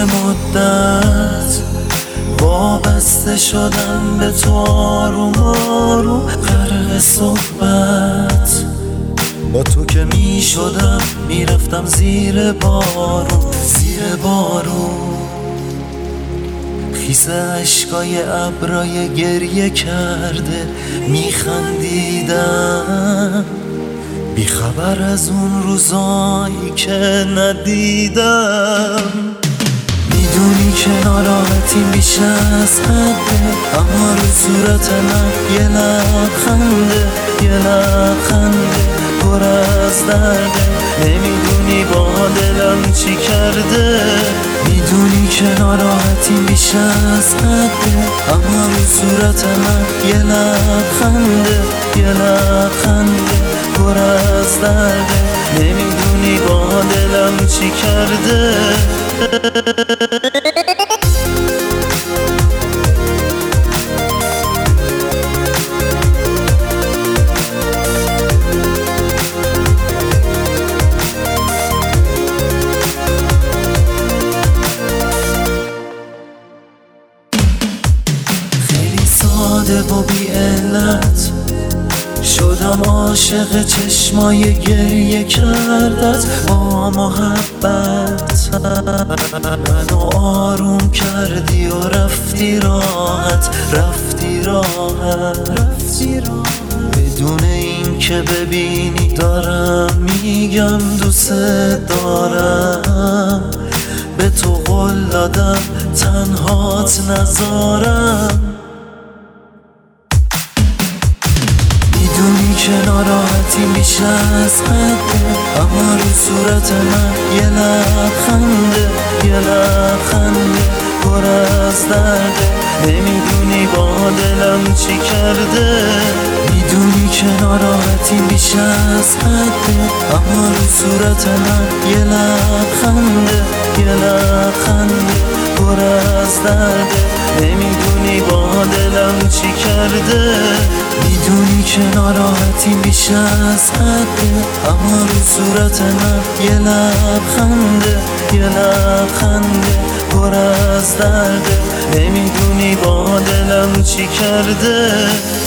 مدت وابسته شدم به تو، آروم آروم غرق صحبت. با تو که می شدم می رفتم زیر بارون، زیر بارون. خیس عشقای ابرای گریه کرده می خندیدم، بی خبر از اون روزایی که ندیدم. میدونی که ناراحتیم بیش از حده، اما رو صورت من یه لبخنده، یه لبخنده پر از درده. نمیدونی با دلم چی کرده. میدونی که ناراحتیم بیش از حده، اما رو صورت من یه لبخنده، یه لبخنده پر از درده. نمیدونی با دلم چی کرده. خیلی ساده و بی علت شدم عاشق چشمای گریه کردت با محبت. منو آروم کردی و رفتی راحت، رفتی راحت، رفتی راحت. بدون این که ببینی دارم میگم دوست دارم. به تو قول دادم تنهات نذارم. میدونی که ناراحتی بیش از حده، اما رو صورت من یه لبخنده، یه لبخنده پر از درده. نمیدونی با دلم چی کرده. میدونی که ناراحتی بیش از حده، اما رو صورت من یه لبخنده، یه لبخنده پر از درده. نمیدونی با دلم چی کرده. میدونی که ناراحتی بیش از حده، اما رو صورت من یه لبخنده، یه لبخنده پر از درده. نمیدونی با دلم چی کرده.